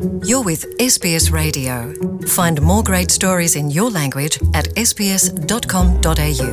You're with SBS Radio. Find more great stories in your language at sbs.com.au.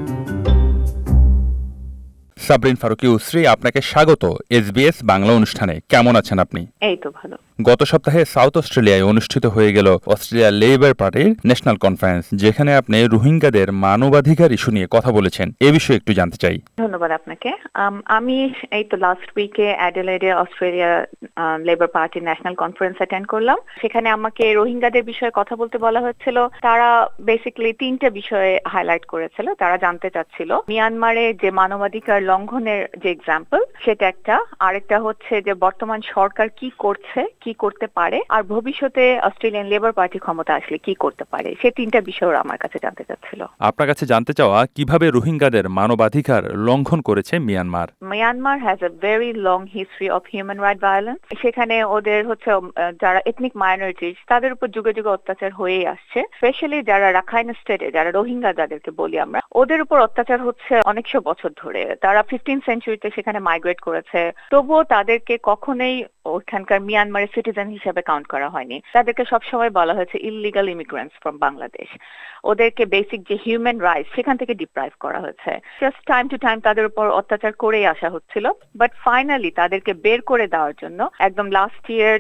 Sabrin Farooki উসরি, আপনাকে স্বাগত SBS Bangla অনুষ্ঠানে। কেমন আছেন আপনি? এই তো ভালো। গত সপ্তাহে সাউথ অস্ট্রেলিয়ায় অনুষ্ঠিত হয়ে গেল অস্ট্রেলিয়া লেবার পার্টির ন্যাশনাল কনফারেন্স, যেখানে আপনি রোহিঙ্গাদের মানবাধিকার ইস্যু নিয়ে কথা বলেছেন। এ বিষয়ে একটু জানতে চাই। ধন্যবাদ আপনাকে। আমি এই তো লাস্ট উইকে অ্যাডিলেডে অস্ট্রেলিয়া লেবার পার্টির ন্যাশনাল কনফারেন্স অ্যাটেন্ড করলাম। সেখানে আমাকে রোহিঙ্গাদের বিষয়ে কথা বলতে বলা হচ্ছিল। তারা বেসিক্যালি তিনটা বিষয়ে হাইলাইট করেছিল। তারা জানতে চাচ্ছিল মিয়ানমারে যে মানবাধিকার লঙ্ঘনের যে এক্সাম্পল, সেটা একটা। আরেকটা হচ্ছে যে বর্তমান সরকার কি করছে, কি করতে পারে, আর ভবিষ্যতে অস্ট্রেলিয়ান লেবার পার্টি ক্ষমতা আসলে কি করতে পারে। সে তিনটা বিষয় আমার কাছে জানতে চাচ্ছিল। আপনার কাছে জানতে চাওয়া কিভাবে রোহিঙ্গাদের মানবাধিকার লঙ্ঘন করেছে Myanmar. Myanmar has a very long history of human right violence. সেখানে ওদের হচ্ছে যারা এথনিক মাইনরিটিস, তাদের উপর যুগে যুগে অত্যাচার হয়েই আসছে। স্পেশালি যারা রাখাইন স্টেটে, যারা রোহিঙ্গা যাদেরকে বলি আমরা, ওদের উপর অত্যাচার হচ্ছে অনেকশো বছর ধরে। তারা 15th সেঞ্চুরিতে সেখানে মাইগ্রেট করেছে, তবুও তাদেরকে কখনোই ওখানকার মিয়ানমারের সিটিজেন হিসেবে কাউন্ট করা হয়নি। তাদেরকে সবসময় বলা হয়েছে ইললিগাল ইমিগ্রেন্টস ফ্রম বাংলাদেশ। ওদেরকে বেসিক যে হিউম্যান রাইটস, সেখান থেকে ডিপ্রাইভ করা হয়েছে। জাস্ট টাইম টু টাইম তাদের উপর অত্যাচার করেই আসা হচ্ছিল। বাট ফাইনালি তাদেরকে বের করে দেওয়ার জন্য একদম last year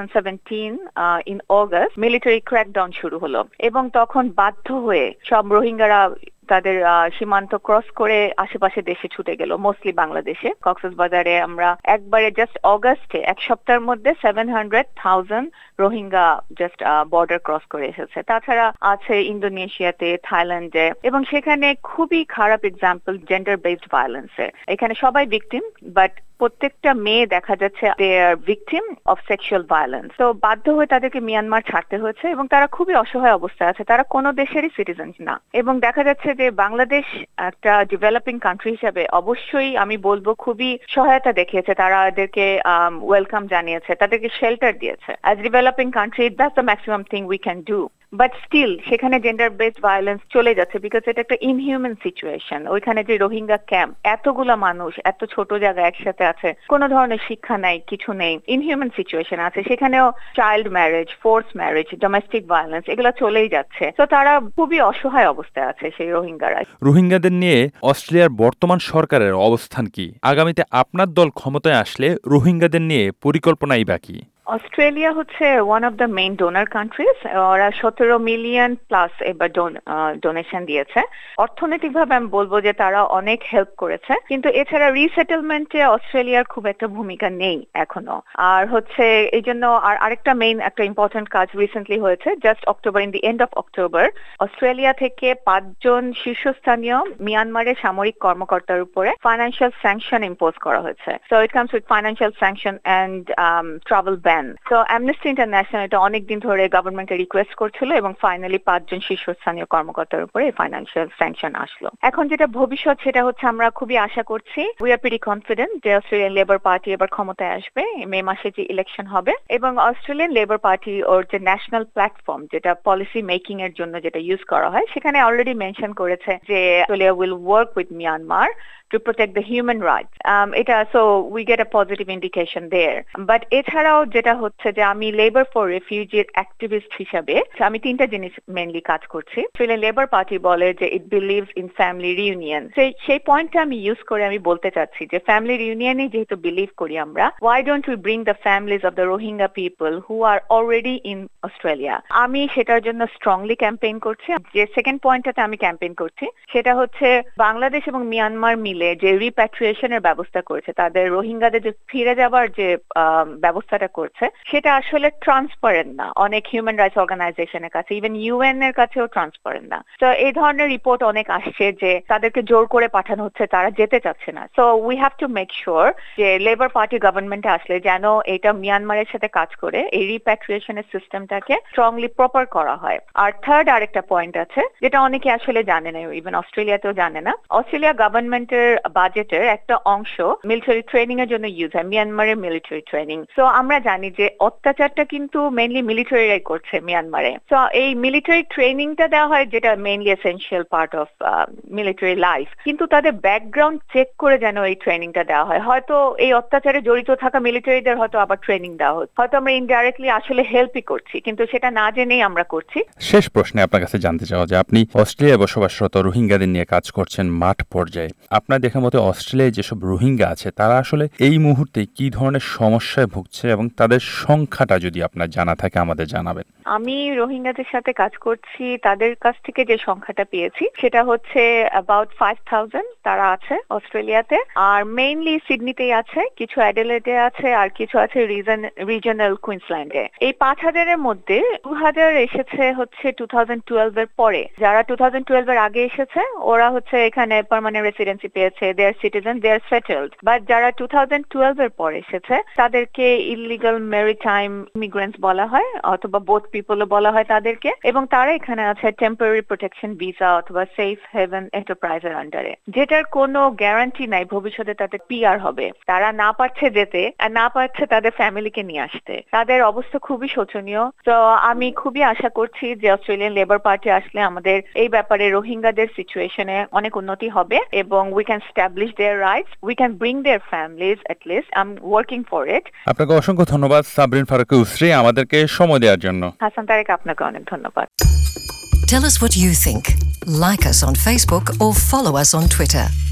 2017 in August military crackdown শুরু হলো, এবং তখন বাধ্য হয়ে সব রোহিঙ্গারা তাদের সীমান্ত ক্রস করে আশেপাশে দেশে ছুটে গেল, মোস্টলি বাংলাদেশে। কক্সবাজারে আমরা একবারে জাস্ট অগাস্টে এক সপ্তাহের মধ্যে 700,000 রোহিঙ্গা জাস্ট বর্ডার ক্রস করে এসেছে। তাছাড়া আছে ইন্দোনেশিয়াতে, থাইল্যান্ডে, এবং সেখানে খুবই খারাপ এক্সাম্পল জেন্ডার বেসড ভায়োলেন্সের। এখানে সবাই ভিকটিম, বাট প্রত্যেকটা মেয়ে দেখা যাচ্ছে they are victim of sexual violence. তো বাধ্য হয়ে তাদেরকে মিয়ানমার ছাড়তে হয়েছে, এবং তারা খুবই অসহায় অবস্থায় আছে। তারা কোনো দেশেরই সিটিজেন না, এবং দেখা যাচ্ছে যে বাংলাদেশ একটা ডেভেলপিং কান্ট্রি হিসেবে অবশ্যই আমি বলবো খুবই সহায়তা দেখিয়েছে। তারা এদেরকে ওয়েলকাম জানিয়েছে, তাদেরকে শেল্টার দিয়েছে। As developing country that's the maximum thing we can do. But still সেখানে জেন্ডার বেসড ভায়োলেন্স চলে যাচ্ছে, বিকজ এটা একটা ইনহিউম্যান সিচুয়েশন। ওইখানে যে রোহিঙ্গা ক্যাম্প, এতগুলা মানুষ এত ছোট জায়গায় একসাথে আছে, কোনো ধরনের শিক্ষা নাই, কিছু নেই, ইনহিউম্যান সিচুয়েশন আছে। সেখানেও child marriage, force marriage, domestic violence, এগুলো চলেই যাচ্ছে। তো তারা খুবই অসহায় অবস্থায় আছে সেই রোহিঙ্গারা। রোহিঙ্গাদের নিয়ে অস্ট্রেলিয়ার বর্তমান সরকারের অবস্থান কি? আগামীতে আপনার দল ক্ষমতায় আসলে রোহিঙ্গাদের নিয়ে পরিকল্পনাই বাকি। অস্ট্রেলিয়া হচ্ছে one of the main donor countries. ওরা 17 মিলিয়ন প্লাস এবার ডোনেশন দিয়েছে। অর্থনৈতিকভাবে আমি বলবো যে তারা অনেক হেল্প করেছে, কিন্তু এছাড়া রিসেটেলমেন্টে অস্ট্রেলিয়ার খুব একটা ভূমিকা নেই এখনো। আর হচ্ছে এই জন্য আরেকটা মেইন একটা ইম্পর্টেন্ট কাজ রিসেন্টলি হয়েছে, just October, in the end of October, Australia থেকে 5 জন শীর্ষস্থানীয় মিয়ানমারের সামরিক কর্মকর্তার উপরে ফাইন্যান্সিয়াল স্যাংশন ইম্পোজ করা হয়েছে। So it comes with financial sanction and travel ban. তো অ্যামনেস্টি ইন্টারন্যাশনাল এটা অনেকদিন ধরে গভর্নমেন্টকে রিকোয়েস্ট করছিল, এবং ফাইনালি 5 জন শীর্ষস্থানীয় কর্মকর্তার উপরে ফাইন্যান্সিয়াল স্যাংশন আসলো। এখন যেটা ভবিষ্যৎ, সেটা হচ্ছে আমরা খুবই আশা করছি, উই আর প্রিটি কনফিডেন্ট যে অস্ট্রেলিয়ান লেবার পার্টি এবার ক্ষমতায় আসবে। মে মাসে যে ইলেকশন হবে, এবং অস্ট্রেলিয়ান লেবার পার্টি ওর যে ন্যাশনাল প্ল্যাটফর্ম, যেটা পলিসি মেকিং এর জন্য যেটা ইউজ করা হয়, সেখানে অলরেডি মেনশন করেছে যে Australia will work with Myanmar to protect the human rights. So we get a positive indication there. But এছাড়াও যেটা হচ্ছে যে আমি লেবার ফর রেফিউজির অ্যাক্টিভিস্ট হিসাবে আমি তিনটা জিনিস মেইনলি কাজ করছি। লেবার পার্টি বলে যে it believes in family reunion. সেই পয়েন্টটা আমি ইউজ করে আমি বলতে চাচ্ছি যে ফ্যামিলি রিউনিয়নে যেহেতু বিলিভ করি আমরা, why don't we bring the families of the Rohingya people who are already in Australia? আমি সেটার জন্য স্ট্রংলি ক্যাম্পেইন করছি। যে সেকেন্ড পয়েন্টটাতে আমি ক্যাম্পেইন করছি, সেটা হচ্ছে বাংলাদেশ এবং মিয়ানমার মিলে যে রিপ্যাট্রিয়েশনের ব্যবস্থা করেছে, তাদের রোহিঙ্গাদের যে ফিরে যাবার যে ব্যবস্থাটা করছে, সেটা আসলে ট্রান্সপারেন্ট না অনেক হিউম্যান রাইটস অর্গানাইজেশনের কাছে, ইভেন ইউএন এর কাছেও ট্রান্সপারেন্ট না। তো এই ধরনের রিপোর্ট অনেক আসছে যে তাদেরকে জোর করে পাঠানো হচ্ছে, তারা যেতে চাচ্ছে না। So we have to make sure যে লেবার পার্টি গভর্নমেন্টে আসলে যেন এটা মিয়ানমারের সাথে কাজ করে এই রিপ্যাট্রিয়েশনের সিস্টেমটাকে স্ট্রংলি প্রপার করা হয়। আর থার্ড আরেকটা পয়েন্ট আছে যেটা অনেকে আসলে জানে না, ইভেন অস্ট্রেলিয়াতেও জানে না। অস্ট্রেলিয়া গভর্নমেন্টের বাজেটের একটা অংশ মিলিটারি ট্রেনিং এর জন্য ইউজ হয়, মিয়ানমারের মিলিটারি ট্রেনিং। তো আমরা জানি যে অত্যাচারটা কিন্তু মেইনলি মিলিটারিরাই করছে মিয়ানমারে। তো এই মিলিটারি ট্রেনিংটা দেওয়া হয়, যেটা mainly essential part of military life, কিন্তু তাদের ব্যাকগ্রাউন্ড চেক করে যেন এই ট্রেনিংটা দেওয়া হয়। হয়তো এই অত্যাচারে জড়িত থাকা মিলিটারিদের হয়তো আবার ট্রেনিং দেওয়া হচ্ছে, হয়তো আমরা ইনডাইরেক্টলি আসলে হেল্পই করছি, কিন্তু সেটা না জেনেই আমরা করছি। শেষ প্রশ্নে আপনার কাছে জানতে চাওয়া যে আপনি অস্ট্রেলিয়ায় বসবাসরত রোহিঙ্গাদের নিয়ে কাজ করছেন মাঠ পর্যায়ে। আপনার দেখা মতে অস্ট্রেলিয়ায় যেসব রোহিঙ্গা আছে তারা আসলে এই মুহূর্তে কি ধরনের সমস্যায় ভুগছে এবং তাদের সংখ্যাটা যদি আপনার জানা থাকে আমাদের জানাবেন। আমি রোহিঙ্গাদের সাথে কাজ করছি, তাদের কাছ থেকে যে সংখ্যাটা পেয়েছি সেটা হচ্ছে অ্যাবাউট 5000 তারা আছে অস্ট্রেলিয়াতে, আর মেইনলি সিডনিতেই আছে, কিছু অ্যাডিলেডে আছে, আর কিছু আছে রিজনাল কুইন্সল্যান্ডে। এই 5000 এর মধ্যে 2000 এসেছে হচ্ছে 2012 এর পরে। যারা 2012 এর আগে এসেছে ওরা হচ্ছে এখানে পার্মানেন্ট রেসিডেন্সি পেয়েছে, they are citizen, they are settled. But যারা 2012 এর পরে এসেছে তাদেরকে ইলিগাল মেরিটাইম ইমিগ্রেন্টস বলা হয়, অথবা বোট পিপলও বলা হয় তাদেরকে, এবং তারা এখানে আছে টেম্পোরারি প্রোটেকশন ভিসা অথবা সেফ হেভেন এন্টারপ্রাইজের আন্ডারে, যেটার কোনো গ্যারান্টি নাই ভবিষ্যতে তাদের পিআর হবে। তারা না পারছে যেতে আর না পারছে তাদের ফ্যামিলিকে নিয়ে আসতে। তাদের অবস্থা খুবই শোচনীয়। তো আমি খুবই আশা করছি যে অস্ট্রেলিয়ান লেবার পার্টি আসলে আমাদের এই ব্যাপারে রোহিঙ্গাদের সিচুয়েশনে অনেক উন্নতি হবে এবং we can establish their rights, we can bring their families at least. I am working for it. আপনাকে অসংখ্য ধন্যবাদ সাবরিন ফারুক উসরি আমাদেরকে সময় দেওয়ার জন্য। হাসান তারেক, আপনাকে অনেক ধন্যবাদ। Tell us what you think. Like us on Facebook or follow us on Twitter.